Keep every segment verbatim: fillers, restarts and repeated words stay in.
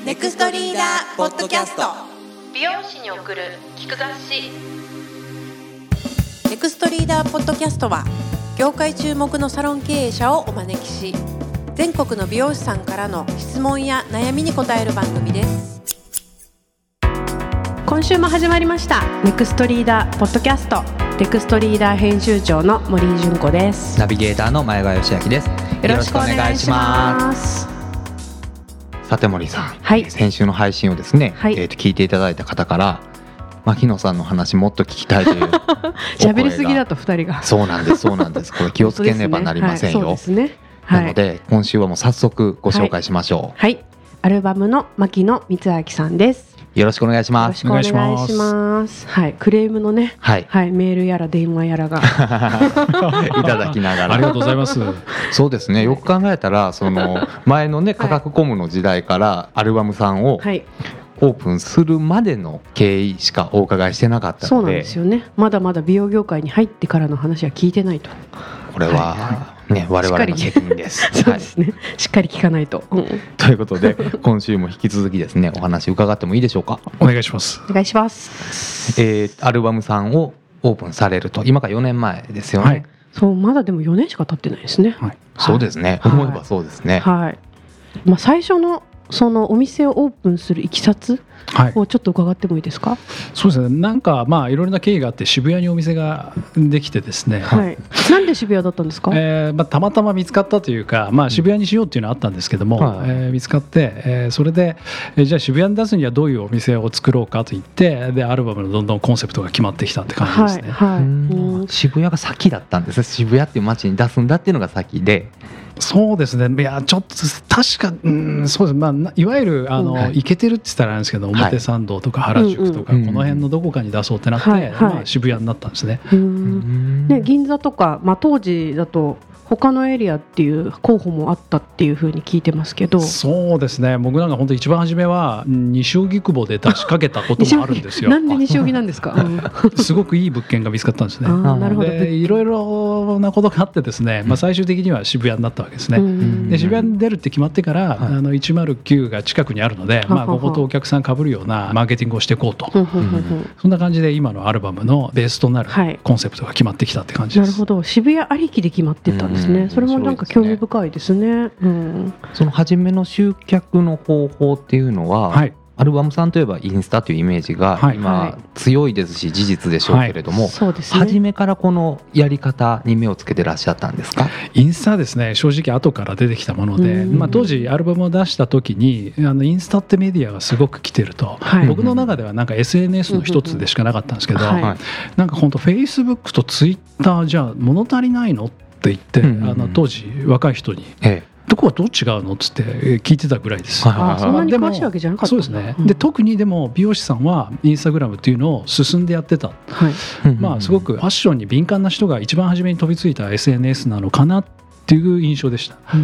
ネクストリーダーポッドキャスト。 美容師に送る聞く雑誌。 ネクストリーダーポッドキャストは業界注目のサロン経営者をお招きし、全国の美容師さんからの質問や悩みに答える番組です。今週も始まりましたネクストリーダーポッドキャスト。ネクストリーダー編集長の森井純子です。 ナビゲーターの前川義明です。 よろしくお願いします。 さて森さん、 はい、 先週の配信をですね、はい、えー、と聞いていただいた方から牧野さんの話もっと聞きたいという喋りすぎだとふたりが。 そうなんですそうなんですこれ気をつけねばなりませんよ。 そうですね、はい、 なので今週はもう早速ご紹介しましょう。はい、 はい、アルバムの牧野光明さんです。 よろしくお願いします。 よろしくお願いします。はい、クレームのね、はいはい、メールやら電話やらがいただきながらありがとうございます。 そうですね、よく考えたらその前のね価格コムの時代からアルバムさんをオープンするまでの経緯しかお伺いしてなかったので。 そうなんですよね。まだまだ美容業界に入ってからの話は聞いてないと。 これはね、我々の責任です。 そうですね、しっかり聞かないと、うん、 ということで今週も引き続きですねお話伺ってもいいでしょうか。 お願いします。 お願いします。 えー、アルバムさんをオープンされると今からよねんまえですよね。はい、 そうまだでもよねんしか経ってないですね。 はい、そうですね、はい、思えばそうですね。 はい、まあ、最初のそのお店をオープンするいきさつをちょっと伺ってもいいですか。はい、 そうですね、なんかまあいろいろな経緯があって渋谷にお店ができてですね、 はい、なんで渋谷だったんですか。 えーまあ、たまたま見つかったというか、まあ、渋谷にしようっていうのはあったんですけども、はい、えー、見つかって、えー、それで、えー、じゃあ渋谷に出すにはどういうお店を作ろうかといってでアルバムのどんどんコンセプトが決まってきたって感じですね。はいはい、 うん、渋谷が先だったんです。渋谷っていう街に出すんだっていうのが先で。 そうですね、いやちょっと確か、うん、そうです、まあ、いわゆるあの、はい、イケてるって言ったらあれですけど表参道とか原宿とか、はい、この辺のどこかに出そうってなって、はいはい、まあ、渋谷になったんですね。 うん、ね、銀座とか、まあ、当時だと他のエリアっていう候補もあったっていうふうに聞いてますけど。 そうですね、僕なんか本当一番初めは西荻窪で出しかけたこともあるんですよ。 なんで西荻なんですか。 すごくいい物件が見つかったんですね。 あ、なるほど。 でいろいろなことがあってですね、まあ、最終的には渋谷になったわけですね。で渋谷に出るって決まってから、はい、あのいちまるきゅうが近くにあるので、まあ、こことお客さん被るようなマーケティングをしていこうと、うん、そんな感じで今のアルバムのベースとなるコンセプトが決まってきたって感じです。 なるほど、渋谷ありきで決まってたんですね。それもなんか興味深いですね。うん、 その初めの集客の方法っていうのは、はい、アルバムさんといえばインスタというイメージが今強いですし事実でしょうけれども、はい、そうですね、初めからこのやり方に目をつけてらっしゃったんですか。 インスタですね、正直後から出てきたもので、まあ、当時アルバムを出した時にあのインスタってメディアがすごく来てると、はい、僕の中ではなんか エスエヌエス の一つでしかなかったんですけど、はい、なんか本当 Facebook と Twitter じゃ物足りないのって言って、うんうん、あの当時若い人に、ええ、どこはどう違うのっつって聞いてたぐらいです。 ああ、そんなに詳しいわけじゃなかった。 そうですね、うん、で特にでも美容師さんはインスタグラムっていうのを進んでやってた、はい、まあ、すごくファッションに敏感な人が一番初めに飛びついた エスエヌエス なのかなっていう印象でした。 うん、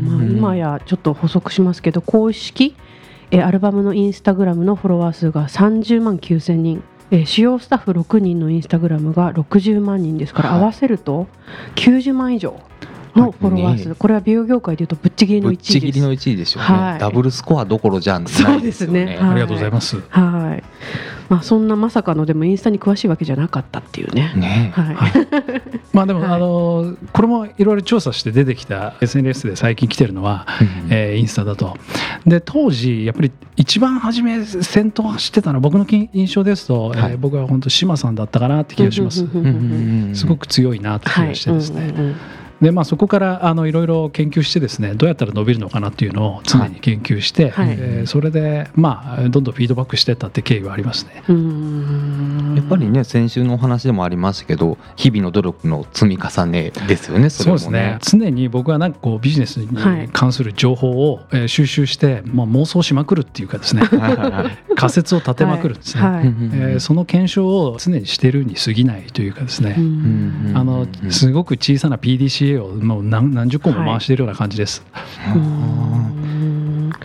まあ、今やちょっと補足しますけど公式えアルバムのインスタグラムのフォロワー数がさんじゅうまんきゅうせんにん、え主要スタッフろくにんのインスタグラムがろくじゅうまんにんですから、はい、合わせるときゅうじゅうまん以上のフォロワー数、はい、これは美容業界でいうとぶっちぎりのいちいです。ぶっちぎりのいちいでしょうね。はい、 ダブルスコアどころじゃないですよね。 そうですね、はい、 ありがとうございます。 はい、まあ、そんなまさかのでもインスタに詳しいわけじゃなかったっていうね。ね、はいはい、 まあでも、はい、あのこれもいろいろ調査して出てきた エスエヌエス で最近来てるのは、うん、えー、インスタだと。で当時やっぱり一番初め先頭走ってたのは僕の印象ですと、はい、えー、僕は本当志麻さんだったかなって気がします。すごく強いなって気がしてですね、はい、うんうんうん、でまあ、そこからあのいろいろ研究してですね、どうやったら伸びるのかなっていうのを常に研究して、はい、えー、それで、まあ、どんどんフィードバックしていったって経緯はありますね。 うーん、やっぱりね先週のお話でもありましたけど日々の努力の積み重ねですよね。それもね、 そうですね、常に僕はなんかこうビジネスに関する情報を収集して、まあ、妄想しまくるっていうかですね仮説を立てまくるんですね、はいはい、えー、その検証を常にしてるに過ぎないというかですね、あのすごく小さな ピーディーシーエー をもう 何, 何十個も回しているような感じです。はい、うーん、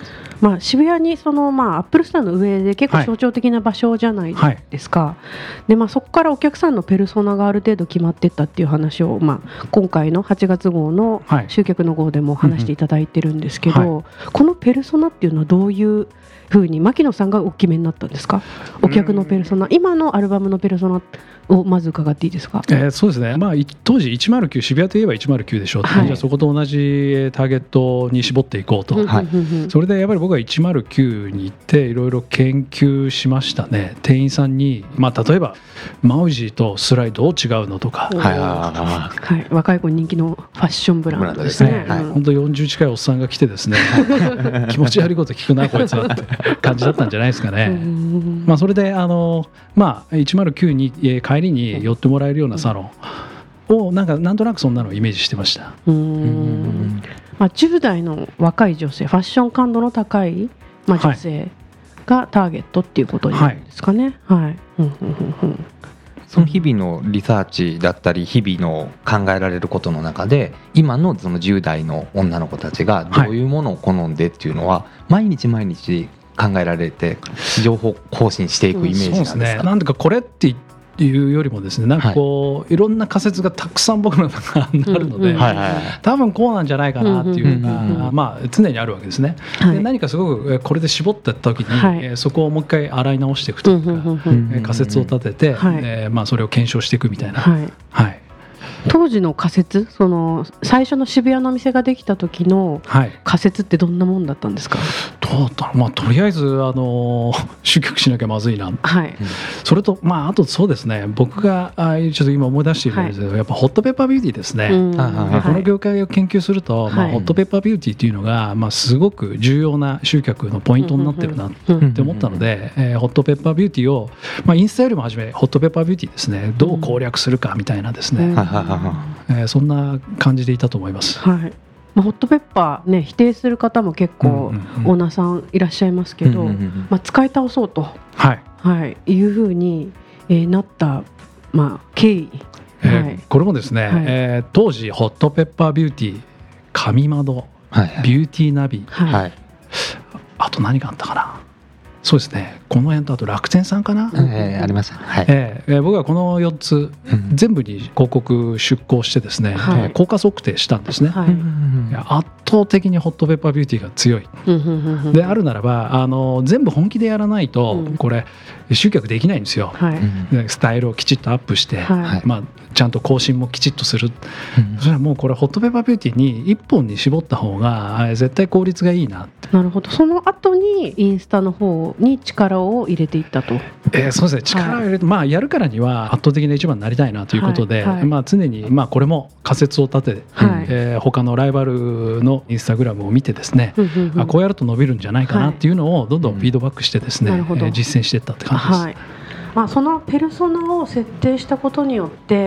まあ、渋谷にその、まあ、アップルストアの上で結構象徴的な場所じゃないですか、はいはい、でまあ、そこからお客さんのペルソナがある程度決まっていったっていう話を、まあ、今回のはちがつ号の集客の号でも話していただいてるんですけど、はいうんうん、このペルソナっていうのはどういうふうに牧野さんがお決めになったんですか？お客のペルソナ、今のアルバムのペルソナをまず伺っていいですか？ えー、そうですね、まあ、当時いちまるきゅう、渋谷といえばいちまるきゅうでしょう、はい、じゃあそこと同じターゲットに絞っていこうと、はい、それでやっぱり僕はいちまるきゅうに行っていろいろ研究しましたね。店員さんに、まあ、例えばマウジーとスライどう違うのとか、はいはい、若い子に人気のファッションブランドですね。 はい、本当よんじゅう近いおっさんが来てですね気持ち悪いこと聞くなこいつはって感じだったんじゃないですかね。まあ、それであの、まあ、いちまるきゅうに帰りに寄ってもらえるようなサロンをなんかなんとなくそんなのをイメージしてました。うーん、まあ、じゅう代の若い女性、ファッション感度の高い、まあ、女性がターゲットっていうことになるんですかね。はい、はい、うんうんうん、 その日々のリサーチだったり日々の考えられることの中で今のそのじゅう代の女の子たちがどういうものを好んでっていうのは毎日毎日考えられて情報更新していくイメージなんですか？ そうですね、なんとかこれって言っていうよりもですね、なんかこう、はい、いろんな仮説がたくさん僕の中になるので、うんうん、多分こうなんじゃないかなっていうのが、うんうんうん、まあ、常にあるわけですね、はい、で何かすごくこれで絞った時に、はい、そこをもう一回洗い直していくというか、うんうんうん、仮説を立てて、はい、えーまあ、それを検証していくみたいな、はいはい、 当時の仮説、その最初の渋谷のお店ができた時の仮説ってどんなもんだったんですか？ どうだろう、まあ、とりあえず、あのー、集客しなきゃまずいな、はい、それと、まあ、あとそうですね、僕があちょっと今思い出しているんですけど、はい、やっぱホットペッパービューティーですね、うん、この業界を研究すると、はい、まあ、ホットペッパービューティーというのが、まあ、すごく重要な集客のポイントになってるなって思ったので、えー、ホットペッパービューティーを、まあ、インスタよりも初めホットペッパービューティーですね、どう攻略するかみたいなですね、うん、えー、そんな感じでいたと思います。はい、 まあ、ホットペッパー、ね、否定する方も結構、うんうんうん、オーナーさんいらっしゃいますけど、うんうんうん、まあ、使い倒そうと、はいはい、いうふうに、えー、なった、まあ、経緯、 えーはい、これもですね、はい、えー、当時ホットペッパービューティー、神窓、はい、ビューティーナビ、はい、あと何があったかな、そうですね、この辺とあと楽天さんかな、 えー、ありました、はい、 えー、僕はこのよっつ、うん、全部に広告出稿してですね、はい、効果測定したんですね、はい、圧倒的にホットペッパービューティーが強いであるならば、あの全部本気でやらないと、うん、これ集客できないんですよ、はい、スタイルをきちっとアップして、はい、まあ、ちゃんと更新もきちっとする、うん、それはもうこれホットペッパービューティーにいっぽんに絞った方が絶対効率がいいなって。 なるほど、その後にインスタの方に力を入れていったと。 えー、そうですね、力を入れて、はい、まあ、やるからには圧倒的な一番になりたいなということで、はいはい、まあ、常に、まあ、これも仮説を立てて、はい、えー、他のライバルのインスタグラムを見てですね、うんうんうん、あこうやると伸びるんじゃないかなっていうのをどんどんフィードバックしてですね、はい、えー、実践していったって感じです、はい、 まあ、そのペルソナを設定したことによって、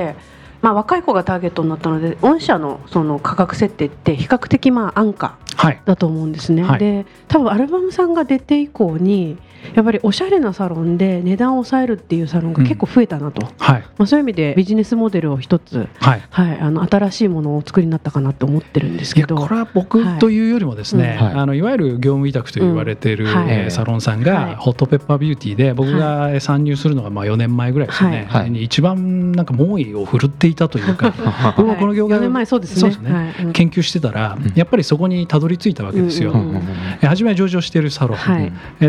まあ、若い子がターゲットになったので御社 の, その価格設定って比較的まあ安価だと思うんですね、はい、で多分アルバムさんが出て以降にやっぱりおしゃれなサロンで値段を抑えるっていうサロンが結構増えたなと、うん、はい、まあ、そういう意味でビジネスモデルを一つ、はいはい、あの新しいものをお作りになったかなと思ってるんですけど、 いやこれは僕というよりもですね、はい、あのいわゆる業務委託と言われている、うん、はい、えー、サロンさんがホットペッパービューティーで僕が参入するのがまあよねんまえぐらいですね、はい、に一番なんか猛威を振るっていたというか僕もこの業界を、はい、そうですね、はい、研究してたらやっぱりそこにたどり着いたわけですよ、うんうんうん、初めは上場しているサロン、はい、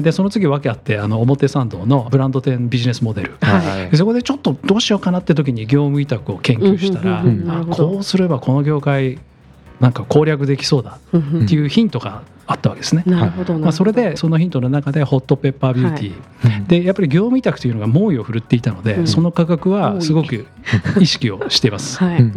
でその次分けあってあの表参道のブランド店ビジネスモデル、はい、そこでちょっとどうしようかなって時に業務委託を研究したら、うんうんうん、こうすればこの業界なんか攻略できそうだっていうヒントがあったわけですね。なるほど、まあ、それでそのヒントの中でホットペッパービューティー、はい、でやっぱり業務委託というのが猛威を振るっていたので、うん、その価格はすごく意識をしています、はい、うん、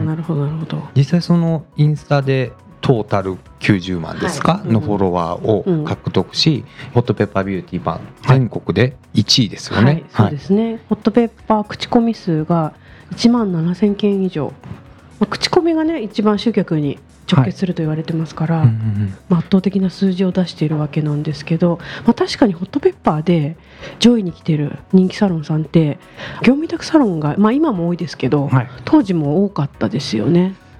なるほどなるほど。 実際そのインスタでトータルきゅうじゅうまんですか、はい、のフォロワーを獲得し、うん、ホットペッパービューティー版全国でいちいですよね、はいはい、 そうですね、ホットペッパー口コミ数がいちまんななせんけん以上、まあ、口コミがね一番集客に直結すると言われてますから、はい、うんうんうんまあ、圧倒的な数字を出しているわけなんですけど、まあ、確かにホットペッパーで上位に来てる人気サロンさんって業務委託サロンが、まあ、今も多いですけど、はい、当時も多かったですよね。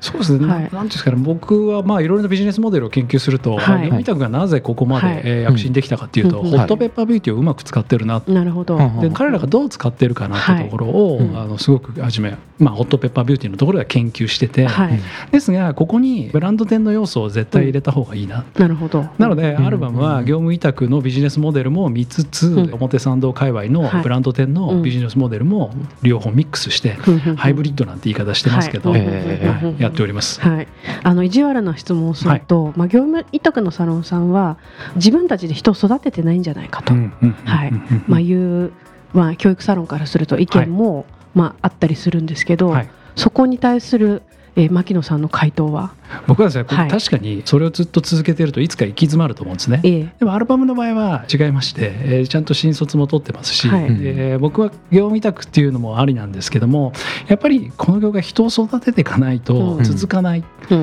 そうですね、はい、なんですかね、僕はまあいろいろなビジネスモデルを研究すると、はい、読みたくがなぜここまで躍進できたかっていうと、はい、ホットペッパービューティーをうまく使ってるな、なるほど、で彼らがどう使ってるかなっていうところを、はい、あのすごく初め、まあ、ホットペッパービューティーのところでは研究してて、はい、ですがここにブランド店の要素を絶対入れた方がいいな、うん、なるほど、なのでアルバムは業務委託のビジネスモデルも見つつ、うん、表参道界隈のブランド店のビジネスモデルも両方ミックスして、うん、ハイブリッドなんて言い方してますけど、はいはい、やっております。はい、あの意地悪な質問をすると、はいまあ、業務委託のサロンさんは自分たちで人を育ててないんじゃないかという、まあ、教育サロンからすると意見も、はいまあ、あったりするんですけど、はい、そこに対するえー、牧野さんの回答は。 僕はですね、はい、確かにそれをずっと続けているといつか行き詰まると思うんですね、えー、でもアルバムの場合は違いまして、えー、ちゃんと新卒も取ってますし、はい、えー、僕は業務委託っていうのもありなんですけども、やっぱりこの業界人を育てていかないと続かない、うん、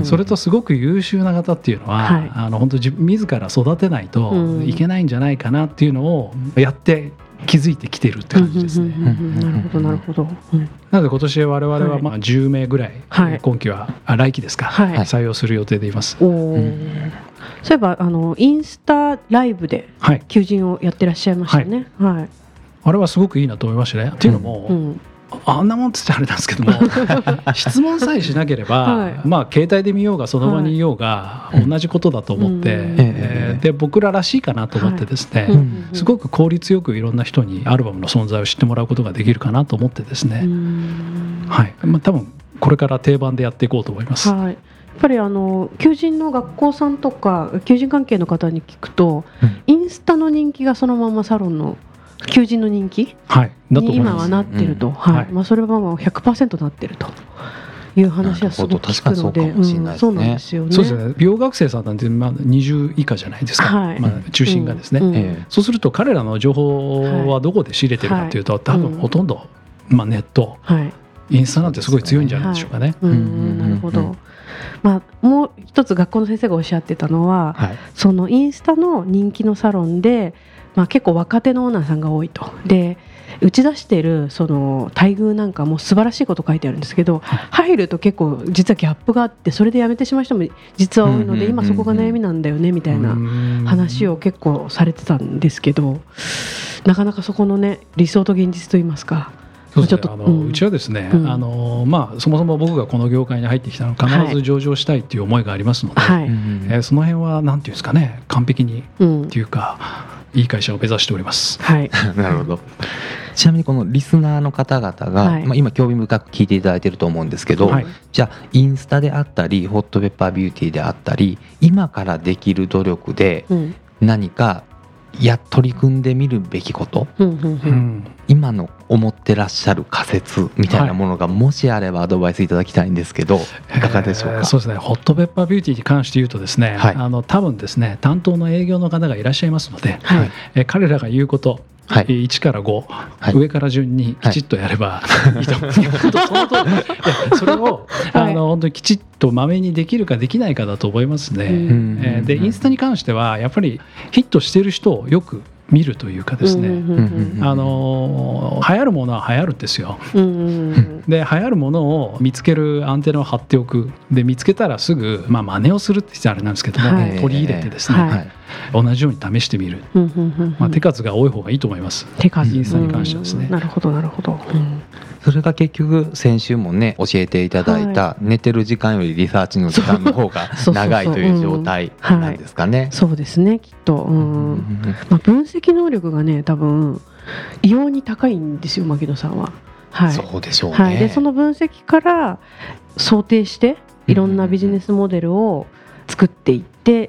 それとすごく優秀な方っていうのは、はい、あの本当自分自ら育てないといけないんじゃないかなっていうのをやって気づいてきてるって感じですね。 なるほどなるほど、うん、 なので今年我々はまあじゅうめいぐらい、はい、今期はあ来期ですか、はい、採用する予定でいます。お、うん、 そういえばあのインスタライブで求人をやってらっしゃいましたね、はいはい、 あれはすごくいいなと思いましたね。っていうのも、うんうんあんなもんつってあれなんですけども質問さえしなければ、はい、まあ携帯で見ようがその場にいようが同じことだと思って、はいえー、で僕ららしいかなと思ってですね、はい、すごく効率よくいろんな人にアルバムの存在を知ってもらうことができるかなと思ってですね、はいまあ、多分これから定番でやっていこうと思います。はい、やっぱりあの求人の学校さんとか求人関係の方に聞くと、うん、インスタの人気がそのままサロンの求人の人気に今はなってると、はいまあ、それはまあ ひゃくパーセント なってるという話はすごく聞くので、そうなんですよね。 そうですね。美容学生さんなんてまあにじゅう以下じゃないですか、はいまあ、中心がですね、うんうん、そうすると彼らの情報はどこで仕入れてるかというと、はい、多分ほとんど、まあ、ネット、はい、インスタなんてすごい強いんじゃないでしょうかね。 はい、うんなるほど。まあ、もう一つ学校の先生がおっしゃってたのは、はい、そのインスタの人気のサロンでまあ、結構若手のオーナーさんが多いと。で打ち出しているその待遇なんかも素晴らしいこと書いてあるんですけど、入ると結構実はギャップがあって、それで辞めてしまう人も実は多いので、今そこが悩みなんだよねみたいな話を結構されてたんですけど、なかなかそこのね理想と現実といいますか。 そうですね、あの、うん、うちはですね、うん、あのまあ、そもそも僕がこの業界に入ってきたのは必ず上場したいという思いがありますので、はいえー、その辺はなんていうんですかね、完璧にっていうか、うん、いい会社を目指しております、はい、 なるほど。ちなみにこのリスナーの方々が、はいまあ、今興味深く聞いていただいていると思うんですけど、はい、じゃあインスタであったりホットペッパービューティーであったり、今からできる努力で何かや取り組んでみるべきこと、うんうんうん、今の思ってらっしゃる仮説みたいなものがもしあればアドバイスいただきたいんですけど、はい、いかがでしょうか。 えー、そうですね、ホットペッパービューティーに関して言うとですね、はい、あの多分ですね担当の営業の方がいらっしゃいますので、はいえー、彼らが言うことはい、いちからご、はい、上から順にきちっとやればいいと思う、はい、その通り、いやそれを、はい、あの本当にきちっとまめにできるかできないかだと思いますね。えー、でインスタに関してはやっぱりヒットしている人をよく見るというかですね、あの流行るものは流行るんですよ。で流行るものを見つけるアンテナを張っておく。で見つけたらすぐ、まあ、真似をするって言ってあれなんですけども、はい、取り入れてですね、はい、同じように試してみる、まあ、手数が多い方がいいと思います。 手数インスタに関してはですね。 なるほどなるほど、うん、 それが結局先週もね教えていただいた、はい、寝てる時間よりリサーチの時間の方が長いという状態なんですかね。 そうですね、きっと、うんまあ、分析能力がね多分異様に高いんですよ牧野さんは。はい、 そうでしょうね。 はい、でその分析から想定していろんなビジネスモデルを作っていって、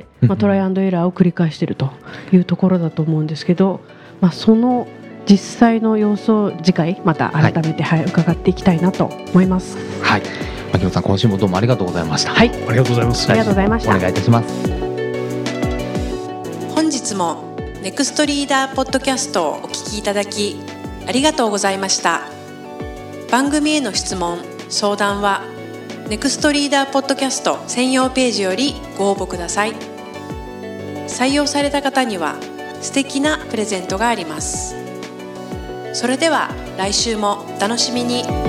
まあ、トライアンドエラーを繰り返しているというところだと思うんですけど、まあ、その実際の様子を次回また改めて、はいはい、伺っていきたいなと思います。 はい、牧野さん今週もどうもありがとうございました。 はい、ありがとうございます。 ありがとうございました。 お願いいたします。 本日もネクストリーダーポッドキャストをお聞きいただきありがとうございました。番組への質問相談はネクストリーダーポッドキャスト専用ページよりご応募ください。採用された方には素敵なプレゼントがあります。それでは来週もお楽しみに。